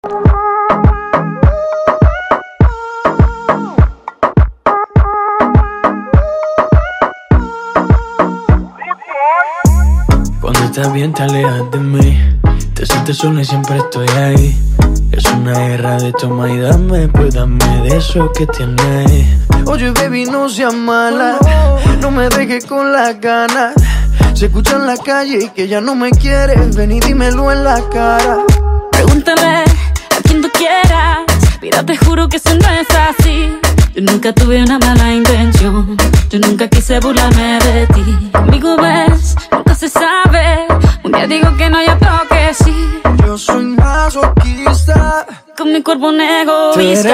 Cuando estás bien te alejas de mí, te sientes sola y siempre estoy ahí. Es una guerra de toma y dame, pues dame de eso que tienes. Oye baby, no seas mala, no me dejes con las ganas. Se escucha en la calle y que ya no me quieres, ven y dímelo en la cara. Pregúntale a quien tú quieras, mira te juro que eso no es así. Yo nunca tuve una mala intención, yo nunca quise burlarme de ti. Conmigo ves, nunca se sabe, un día digo que no y otro que sí. Yo soy masoquista, con mi cuerpo un egoísta. Tú eres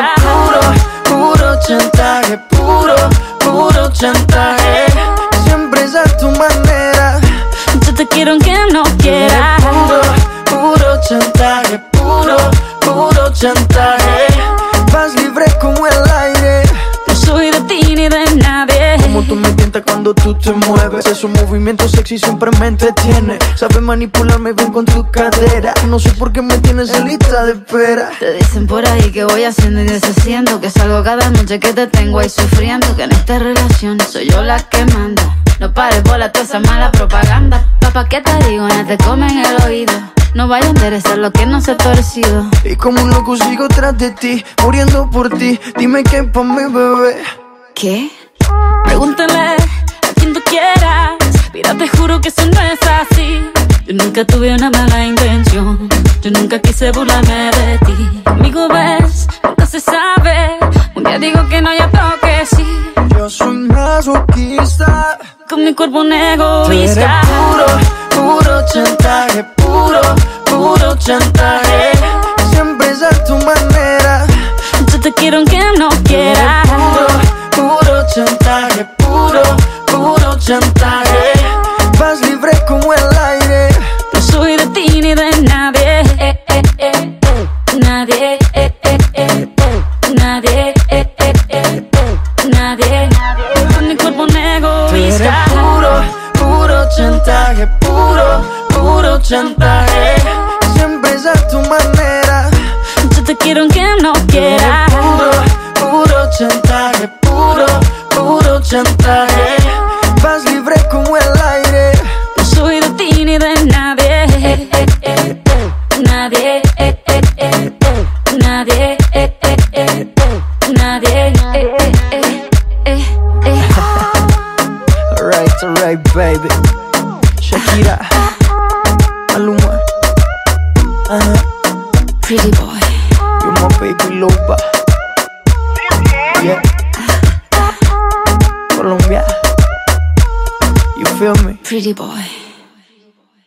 puro chantaje, puro chantaje. Siempre es a tu manera, yo te quiero aunque no quieras. Puro chantaje, puro chantaje. Vas libre como el aire, no soy de ti ni de nadie. Como tú me tientas cuando tú te mueves, esos movimientos sexy siempre me entretiene. Sabes manipularme bien con tu cadera, no sé por qué me tienes en lista de espera. Te dicen por ahí que voy haciendo y deshaciendo, que salgo cada noche que te tengo ahí sufriendo, que en esta relación soy yo la que manda. No pares bola toda esa mala propaganda. Papá, ¿qué te digo? No te comen el oído, no vaya a enderezar lo que no se ha torcido. Y como un loco sigo tras de ti, muriendo por ti, dime qué pa' mi bebé. ¿Qué? Pregúntale a quien tú quieras, mira te juro que eso no es así. Yo nunca tuve una mala intención, yo nunca quise burlarme de ti. Conmigo ves, nunca se sabe, un día digo que no y otro que sí. Yo soy masoquista, con mi cuerpo un egoísta. Tú eres puro chantaje, puro chantaje. Siempre es a tu manera, yo te quiero aunque no quieras. Puro chantaje, puro chantaje. Vas libre como el aire, no soy de ti ni de nadie. Nadie, nadie, nadie. Con mi cuerpo un egoísta. Puro chantaje, puro chantaje. Siempre es a tu manera, yo te quiero aunque no quieras. Puro chantaje, puro chantaje. Vas libre como el aire, no soy de ti ni de nadie. Nadie, nadie, nadie. Alright, baby. Shakira, Maluma, Pretty boy, you're my baby loba. Yeah, Colombia, you feel me? pretty boy.